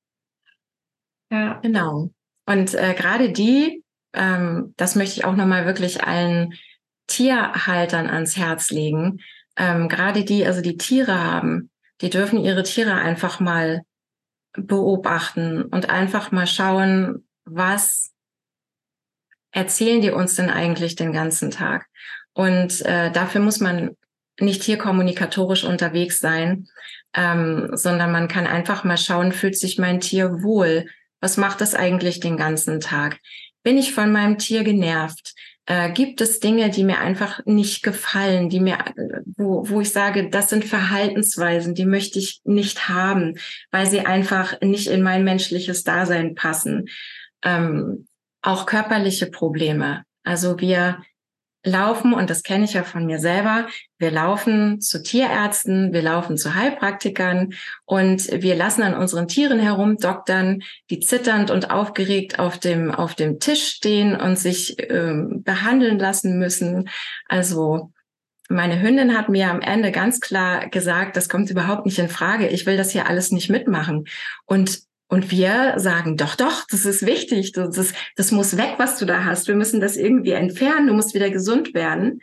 Speaker 1: Ja.
Speaker 2: Genau. Und äh, gerade die, ähm, das möchte ich auch nochmal wirklich allen Tierhaltern ans Herz legen. Ähm, gerade die, also die Tiere haben, die dürfen ihre Tiere einfach mal beobachten und einfach mal schauen, was erzählen die uns denn eigentlich den ganzen Tag? Und äh, dafür muss man nicht tierkommunikatorisch unterwegs sein, ähm, sondern man kann einfach mal schauen, fühlt sich mein Tier wohl? Was macht es eigentlich den ganzen Tag? Bin ich von meinem Tier genervt? Äh, gibt es Dinge, die mir einfach nicht gefallen, die mir, wo, wo ich sage, das sind Verhaltensweisen, die möchte ich nicht haben, weil sie einfach nicht in mein menschliches Dasein passen. Ähm, auch körperliche Probleme. Also wir laufen, und das kenne ich ja von mir selber, wir laufen zu Tierärzten, wir laufen zu Heilpraktikern und wir lassen an unseren Tieren herumdoktern, die zitternd und aufgeregt auf dem, auf dem Tisch stehen und sich ähm, behandeln lassen müssen. Also meine Hündin hat mir am Ende ganz klar gesagt, das kommt überhaupt nicht in Frage. Ich will das hier alles nicht mitmachen. Und Und wir sagen, doch, doch, das ist wichtig. Das, das, das muss weg, was du da hast. Wir müssen das irgendwie entfernen. Du musst wieder gesund werden.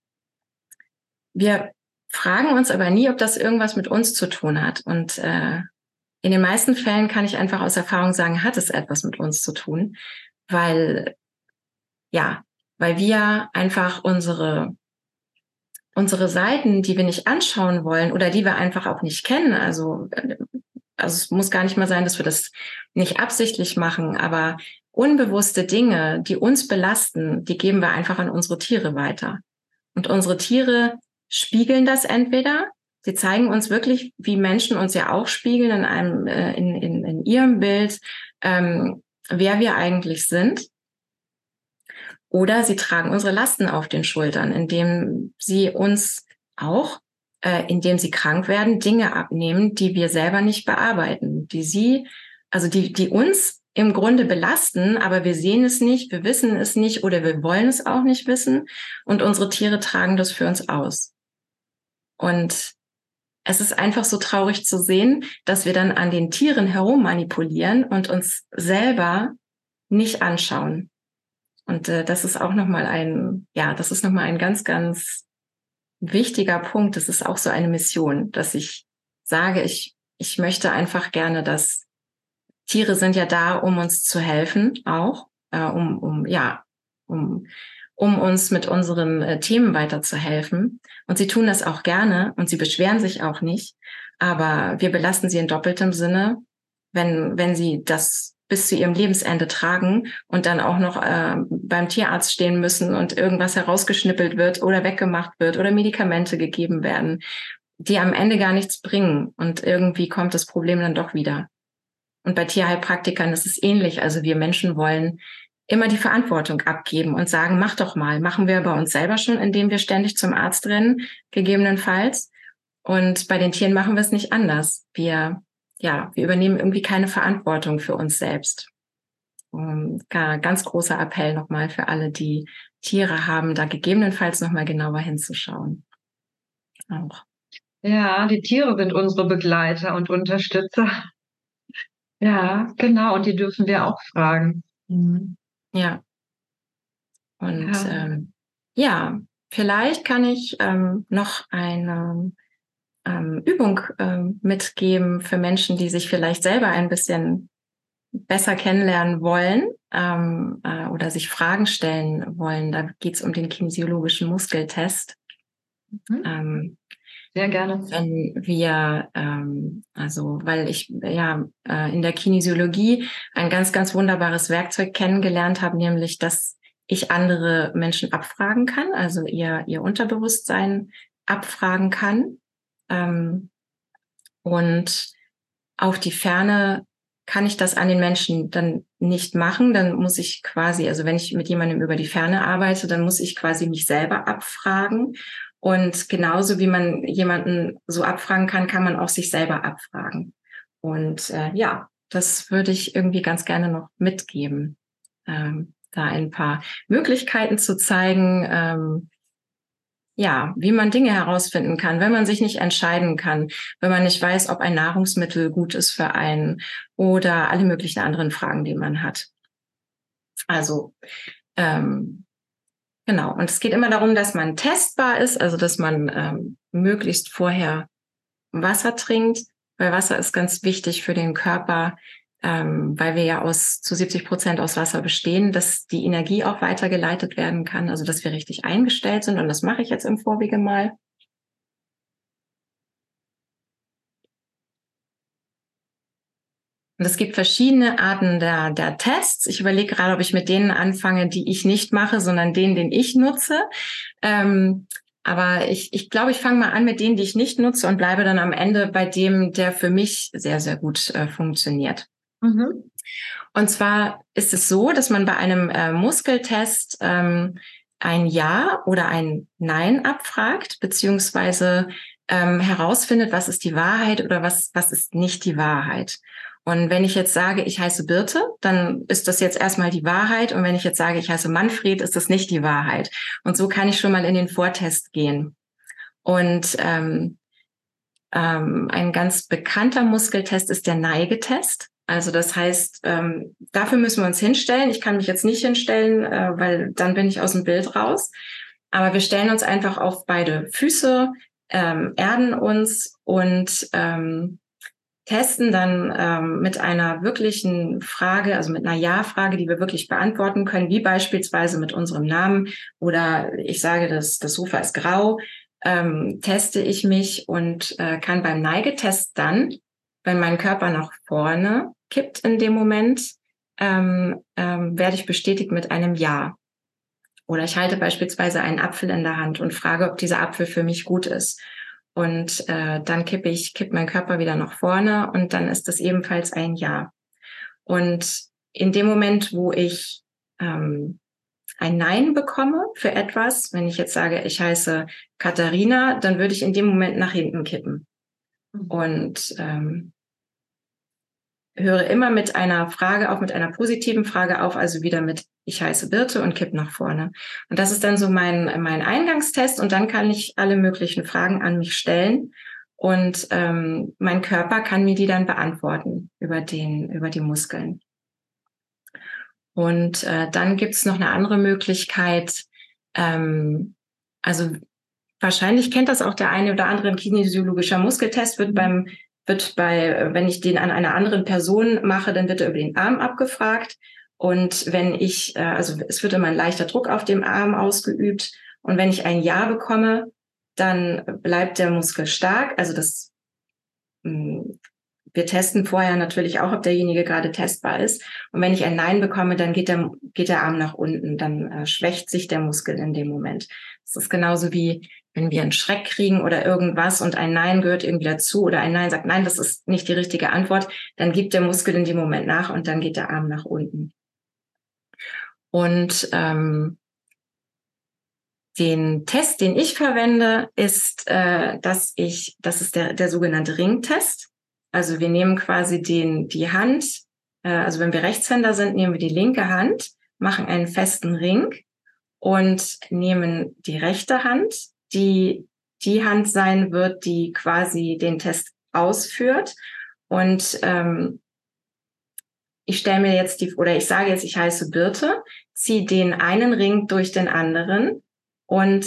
Speaker 2: Wir fragen uns aber nie, ob das irgendwas mit uns zu tun hat. Und äh, in den meisten Fällen kann ich einfach aus Erfahrung sagen, hat es etwas mit uns zu tun. Weil, ja, weil wir einfach unsere unsere Seiten, die wir nicht anschauen wollen oder die wir einfach auch nicht kennen, also Also es muss gar nicht mal sein, dass wir das nicht absichtlich machen, aber unbewusste Dinge, die uns belasten, die geben wir einfach an unsere Tiere weiter. Und unsere Tiere spiegeln das entweder, sie zeigen uns wirklich, wie Menschen uns ja auch spiegeln in einem äh, in, in, in ihrem Bild, ähm, wer wir eigentlich sind. Oder sie tragen unsere Lasten auf den Schultern, indem sie uns auch Äh, indem sie krank werden, Dinge abnehmen, die wir selber nicht bearbeiten, die sie, also die, die uns im Grunde belasten, aber wir sehen es nicht, wir wissen es nicht oder wir wollen es auch nicht wissen und unsere Tiere tragen das für uns aus. Und es ist einfach so traurig zu sehen, dass wir dann an den Tieren herum manipulieren und uns selber nicht anschauen. Und äh, das ist auch nochmal ein, ja, das ist nochmal ein ganz, ganz wichtiger Punkt. Das ist auch so eine Mission, dass ich sage, ich, ich möchte einfach gerne, dass Tiere sind ja da, um uns zu helfen, auch, äh, um, um, ja, um, um uns mit unseren äh, Themen weiterzuhelfen. Und sie tun das auch gerne und sie beschweren sich auch nicht. Aber wir belasten sie in doppeltem Sinne, wenn, wenn sie das bis zu ihrem Lebensende tragen und dann auch noch äh, beim Tierarzt stehen müssen und irgendwas herausgeschnippelt wird oder weggemacht wird oder Medikamente gegeben werden, die am Ende gar nichts bringen. Und irgendwie kommt das Problem dann doch wieder. Und bei Tierheilpraktikern ist es ähnlich. Also wir Menschen wollen immer die Verantwortung abgeben und sagen, mach doch mal. Machen wir bei uns selber schon, indem wir ständig zum Arzt rennen, gegebenenfalls. Und bei den Tieren machen wir es nicht anders. Wir ja, wir übernehmen irgendwie keine Verantwortung für uns selbst. Um, ganz großer Appell nochmal für alle, die Tiere haben, da gegebenenfalls nochmal genauer hinzuschauen. Auch.
Speaker 1: Ja, die Tiere sind unsere Begleiter und Unterstützer. Ja, genau, und die dürfen wir auch fragen. Mhm.
Speaker 2: Ja. Und
Speaker 1: Ja.
Speaker 2: Ähm, ja, vielleicht kann ich ähm, noch eine ähm, Übung ähm, mitgeben für Menschen, die sich vielleicht selber ein bisschen besser kennenlernen wollen ähm, äh, oder sich Fragen stellen wollen. Da geht es um den kinesiologischen Muskeltest.
Speaker 1: Mhm.
Speaker 2: Ähm,
Speaker 1: Sehr gerne.
Speaker 2: Wenn wir, ähm, also weil ich ja äh, in der Kinesiologie ein ganz, ganz wunderbares Werkzeug kennengelernt habe, nämlich dass ich andere Menschen abfragen kann, also ihr, ihr Unterbewusstsein abfragen kann. Ähm, und auf die Ferne kann ich das an den Menschen dann nicht machen. Dann muss ich quasi, also wenn ich mit jemandem über die Ferne arbeite, dann muss ich quasi mich selber abfragen. Und genauso wie man jemanden so abfragen kann, kann man auch sich selber abfragen. Und äh, ja, das würde ich irgendwie ganz gerne noch mitgeben, ähm, da ein paar Möglichkeiten zu zeigen, ähm, ja, wie man Dinge herausfinden kann, wenn man sich nicht entscheiden kann, wenn man nicht weiß, ob ein Nahrungsmittel gut ist für einen oder alle möglichen anderen Fragen, die man hat. Also ähm, genau. Und es geht immer darum, dass man testbar ist, also dass man ähm, möglichst vorher Wasser trinkt, weil Wasser ist ganz wichtig für den Körper, ähm, weil wir ja aus zu siebzig Prozent aus Wasser bestehen, dass die Energie auch weitergeleitet werden kann, also dass wir richtig eingestellt sind. Und das mache ich jetzt im Vorwege mal. Und es gibt verschiedene Arten der, der Tests. Ich überlege gerade, ob ich mit denen anfange, die ich nicht mache, sondern denen, den ich nutze. Ähm, aber ich, ich glaube, ich fange mal an mit denen, die ich nicht nutze und bleibe dann am Ende bei dem, der für mich sehr, sehr gut äh, funktioniert. Mhm. Und zwar ist es so, dass man bei einem äh, Muskeltest ähm, ein Ja oder ein Nein abfragt, beziehungsweise ähm, herausfindet, was ist die Wahrheit oder was, was ist nicht die Wahrheit. Und wenn ich jetzt sage, ich heiße Birte, dann ist das jetzt erstmal die Wahrheit. Und wenn ich jetzt sage, ich heiße Manfred, ist das nicht die Wahrheit. Und so kann ich schon mal in den Vortest gehen. Und ähm, ähm, ein ganz bekannter Muskeltest ist der Neigetest. Also das heißt, ähm, dafür müssen wir uns hinstellen. Ich kann mich jetzt nicht hinstellen, äh, weil dann bin ich aus dem Bild raus. Aber wir stellen uns einfach auf beide Füße, ähm, erden uns und ähm, testen dann ähm, mit einer wirklichen Frage, also mit einer Ja-Frage, die wir wirklich beantworten können, wie beispielsweise mit unserem Namen oder ich sage, das, das Sofa ist grau, ähm, teste ich mich und äh, kann beim Neigetest dann, wenn mein Körper nach vorne kippt in dem Moment, ähm, ähm, werde ich bestätigt mit einem Ja. Oder ich halte beispielsweise einen Apfel in der Hand und frage, ob dieser Apfel für mich gut ist. Und äh, dann kippe ich, kipp mein Körper wieder nach vorne und dann ist das ebenfalls ein Ja. Und in dem Moment, wo ich ähm, ein Nein bekomme für etwas, wenn ich jetzt sage, ich heiße Katharina, dann würde ich in dem Moment nach hinten kippen. Und ähm, höre immer mit einer Frage auf, mit einer positiven Frage auf, also wieder mit ich heiße Birte und kipp nach vorne. Und das ist dann so mein, mein Eingangstest und dann kann ich alle möglichen Fragen an mich stellen und ähm, mein Körper kann mir die dann beantworten über den, über die Muskeln. Und äh, dann gibt's noch eine andere Möglichkeit, ähm, also wahrscheinlich kennt das auch der eine oder andere, ein kinesiologischer Muskeltest wird beim wird bei, wenn ich den an einer anderen Person mache, dann wird er über den Arm abgefragt. Und wenn ich, also es wird immer ein leichter Druck auf dem Arm ausgeübt. Und wenn ich ein Ja bekomme, dann bleibt der Muskel stark. Also das, wir testen vorher natürlich auch, ob derjenige gerade testbar ist. Und wenn ich ein Nein bekomme, dann geht der, geht der Arm nach unten. Dann äh, schwächt sich der Muskel in dem Moment. Das ist genauso wie wenn wir einen Schreck kriegen oder irgendwas und ein Nein gehört irgendwie dazu oder ein Nein sagt, nein, das ist nicht die richtige Antwort, dann gibt der Muskel in dem Moment nach und dann geht der Arm nach unten. Und ähm, den Test, den ich verwende, ist, äh, dass ich, das ist der, der sogenannte Ringtest. Also wir nehmen quasi den, die Hand, äh, also wenn wir Rechtshänder sind, nehmen wir die linke Hand, machen einen festen Ring und nehmen die rechte Hand, die die Hand sein wird, die quasi den Test ausführt. Und ähm, ich stelle mir jetzt die, oder ich sage jetzt, ich heiße Birte, ziehe den einen Ring durch den anderen und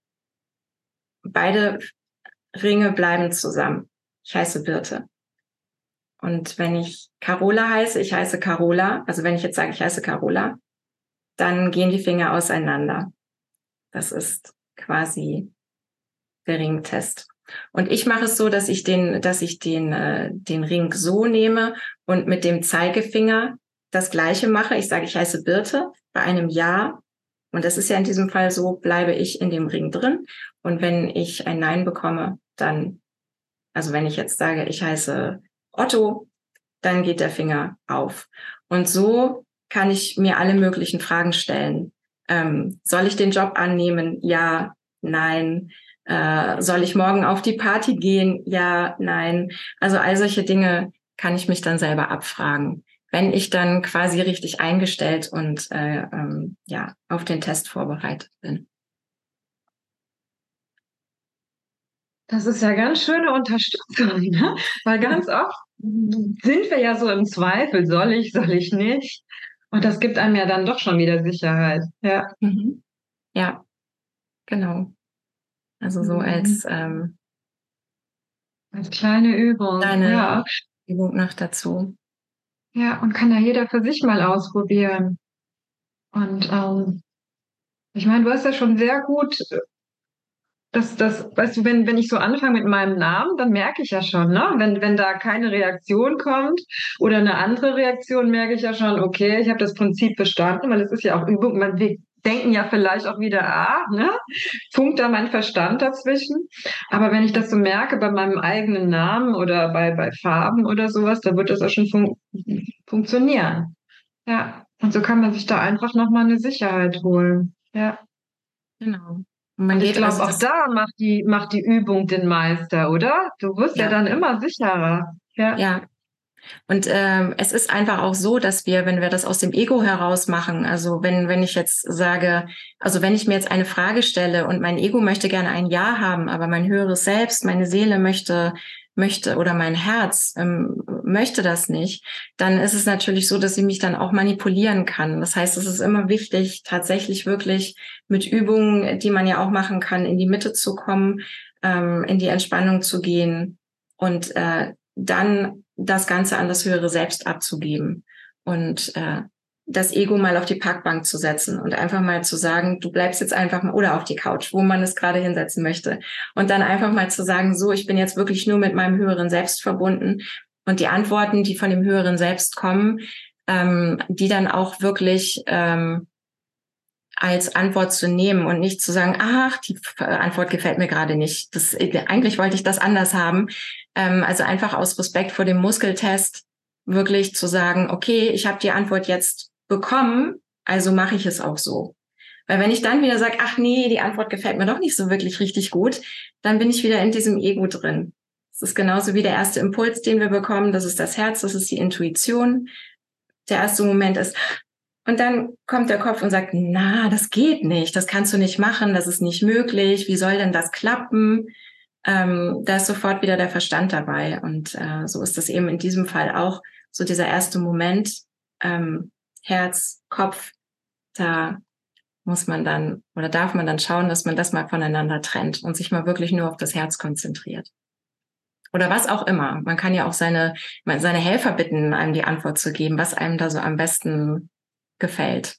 Speaker 2: beide Ringe bleiben zusammen. Ich heiße Birte. Und wenn ich Carola heiße, ich heiße Carola, also wenn ich jetzt sage, ich heiße Carola, dann gehen die Finger auseinander. Das ist quasi der Ringtest. Und ich mache es so, dass ich den, dass ich den, äh, den Ring so nehme und mit dem Zeigefinger das Gleiche mache. Ich sage, ich heiße Birte bei einem Ja. Und das ist ja in diesem Fall so, bleibe ich in dem Ring drin. Und wenn ich ein Nein bekomme, dann, also wenn ich jetzt sage, ich heiße Otto, dann geht der Finger auf. Und so kann ich mir alle möglichen Fragen stellen. Ähm, soll ich den Job annehmen? Ja, nein. Äh, soll ich morgen auf die Party gehen? Ja, nein. Also all solche Dinge kann ich mich dann selber abfragen, wenn ich dann quasi richtig eingestellt und äh, ähm, ja auf den Test vorbereitet bin.
Speaker 1: Das ist ja ganz schöne Unterstützung, ne? Weil ganz oft sind wir ja so im Zweifel, soll ich, soll ich nicht? Und das gibt einem ja dann doch schon wieder Sicherheit. Ja,
Speaker 2: Mhm. Ja, genau. Also so als ähm,
Speaker 1: als kleine Übung.
Speaker 2: kleine
Speaker 1: Ja,
Speaker 2: Übung noch dazu.
Speaker 1: ja, und kann ja jeder für sich mal ausprobieren. Und ähm, ich meine, du hast ja schon sehr gut, das, das, weißt du, wenn, wenn ich so anfange mit meinem Namen, dann merke ich ja schon, ne? Wenn, wenn da keine Reaktion kommt oder eine andere Reaktion, merke ich ja schon, okay, ich habe das Prinzip verstanden, weil es ist ja auch Übung. Man, wir denken ja vielleicht auch wieder, ah, ne? Funkt da mein Verstand dazwischen. Aber wenn ich das so merke bei meinem eigenen Namen oder bei, bei Farben oder sowas, dann wird das auch schon fun funktionieren. Ja. Und so kann man sich da einfach nochmal eine Sicherheit holen. Ja.
Speaker 2: Genau. Und man
Speaker 1: Und ich
Speaker 2: geht
Speaker 1: glaube,
Speaker 2: also
Speaker 1: auch
Speaker 2: das,
Speaker 1: da macht die, macht die Übung den Meister, oder? Du wirst ja
Speaker 2: ja,
Speaker 1: dann immer sicherer. Ja.
Speaker 2: ja. Und ähm, es ist einfach auch so, dass wir, wenn wir das aus dem Ego heraus machen, also wenn wenn ich jetzt sage, also wenn ich mir jetzt eine Frage stelle und mein Ego möchte gerne ein Ja haben, aber mein höheres Selbst, meine Seele möchte möchte oder mein Herz ähm, möchte das nicht, dann ist es natürlich so, dass sie mich dann auch manipulieren kann. Das heißt, es ist immer wichtig, tatsächlich wirklich mit Übungen, die man ja auch machen kann, in die Mitte zu kommen, ähm, in die Entspannung zu gehen und äh, dann das Ganze an das höhere Selbst abzugeben und äh, das Ego mal auf die Parkbank zu setzen und einfach mal zu sagen, du bleibst jetzt einfach mal, oder auf die Couch, wo man es gerade hinsetzen möchte. Und dann einfach mal zu sagen, so, ich bin jetzt wirklich nur mit meinem höheren Selbst verbunden und die Antworten, die von dem höheren Selbst kommen, ähm, die dann auch wirklich ähm, als Antwort zu nehmen und nicht zu sagen, ach, die Antwort gefällt mir gerade nicht. Das, eigentlich wollte ich das anders haben. Ähm, also einfach aus Respekt vor dem Muskeltest wirklich zu sagen, okay, ich habe die Antwort jetzt bekommen, also mache ich es auch so. Weil wenn ich dann wieder sage, ach nee, die Antwort gefällt mir doch nicht so wirklich richtig gut, dann bin ich wieder in diesem Ego drin. Das ist genauso wie der erste Impuls, den wir bekommen. Das ist das Herz, das ist die Intuition. Der erste Moment ist, und dann kommt der Kopf und sagt, na, das geht nicht, das kannst du nicht machen, das ist nicht möglich, wie soll denn das klappen? Ähm, da ist sofort wieder der Verstand dabei. Und äh, so ist das eben in diesem Fall auch so dieser erste Moment, ähm, Herz, Kopf, da muss man dann oder darf man dann schauen, dass man das mal voneinander trennt und sich mal wirklich nur auf das Herz konzentriert. Oder was auch immer. Man kann ja auch seine, seine Helfer bitten, einem die Antwort zu geben, was einem da so am besten gefällt.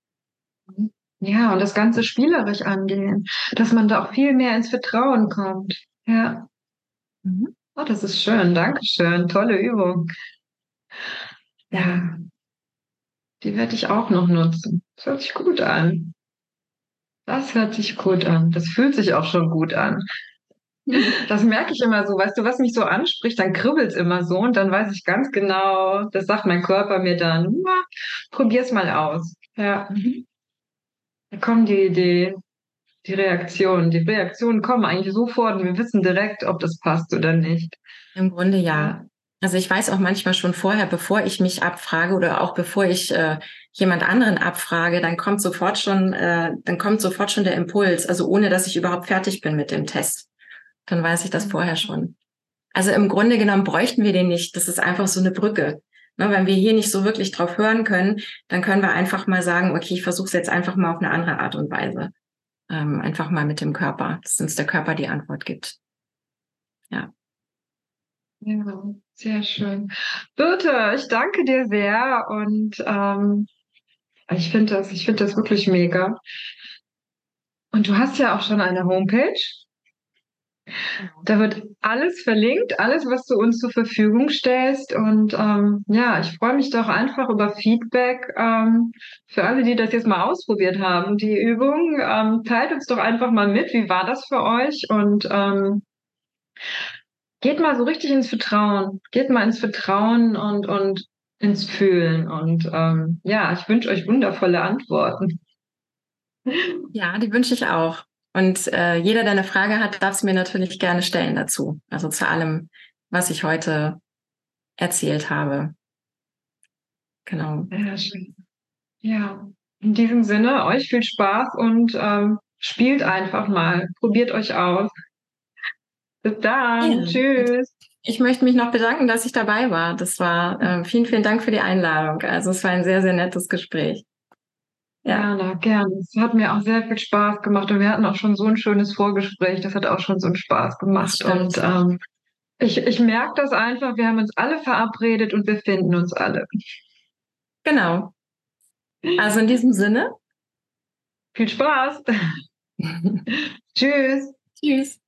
Speaker 1: Ja, und das Ganze spielerisch angehen, dass man da auch viel mehr ins Vertrauen kommt. Ja.
Speaker 2: Mhm.
Speaker 1: Oh, das ist schön. Dankeschön. Tolle Übung. Ja, die werde ich auch noch nutzen. Das hört sich gut an. Das hört sich gut an. Das fühlt sich auch schon gut an. Das merke ich immer so. Weißt du, was mich so anspricht, dann kribbelt es immer so und dann weiß ich ganz genau, das sagt mein Körper mir dann, na, probier's mal aus. Ja,
Speaker 2: Mhm.
Speaker 1: da kommen die, die, die Reaktionen. Die Reaktionen kommen eigentlich sofort und wir wissen direkt, ob das passt oder nicht.
Speaker 2: Im Grunde ja.
Speaker 1: Ja,
Speaker 2: Also ich weiß auch manchmal schon vorher, bevor ich mich abfrage oder auch bevor ich äh, jemand anderen abfrage, dann kommt sofort schon, äh, dann kommt sofort schon der Impuls, also ohne dass ich überhaupt fertig bin mit dem Test. Dann weiß ich das vorher schon. Also im Grunde genommen bräuchten wir den nicht. Das ist einfach so eine Brücke. Ne, wenn wir hier nicht so wirklich drauf hören können, dann können wir einfach mal sagen, okay, ich versuche es jetzt einfach mal auf eine andere Art und Weise. Ähm, einfach mal mit dem Körper, dass uns der Körper die Antwort gibt. Ja.
Speaker 1: Ja, sehr schön. Birte, ich danke dir sehr und ähm, ich finde das, ich finde das wirklich mega. Und du hast ja auch schon eine Homepage. Da wird alles verlinkt, alles, was du uns zur Verfügung stellst. Und ähm, ja, ich freue mich doch einfach über Feedback ähm, für alle, die das jetzt mal ausprobiert haben. Die Übung, ähm, teilt uns doch einfach mal mit, wie war das für euch? Und ähm, geht mal so richtig ins Vertrauen. Geht mal ins Vertrauen und, und ins Fühlen. Und ähm, ja, ich wünsche euch wundervolle Antworten.
Speaker 2: Ja, die wünsche ich auch. Und äh, jeder, der eine Frage hat, darf es mir natürlich gerne stellen dazu. Also zu allem, was ich heute erzählt habe. Genau.
Speaker 1: Ja, schön. Ja, in diesem Sinne, euch viel Spaß und ähm, spielt einfach mal. Probiert euch aus. Bis
Speaker 2: Ja.
Speaker 1: dann. Tschüss.
Speaker 2: Ich möchte mich noch bedanken, dass ich dabei war. Das war äh, vielen, vielen Dank für die Einladung. Also es war ein sehr, sehr nettes Gespräch. Ja.
Speaker 1: Gerne, gerne. Es hat mir auch sehr viel Spaß gemacht und wir hatten auch schon so ein schönes Vorgespräch. Das hat auch schon so einen Spaß
Speaker 2: Das
Speaker 1: gemacht. Und
Speaker 2: stimmt.
Speaker 1: ähm, ich, ich merke das einfach. Wir haben uns alle verabredet und wir finden uns alle.
Speaker 2: Genau. Also in diesem Sinne.
Speaker 1: Viel Spaß. Tschüss.
Speaker 2: Tschüss.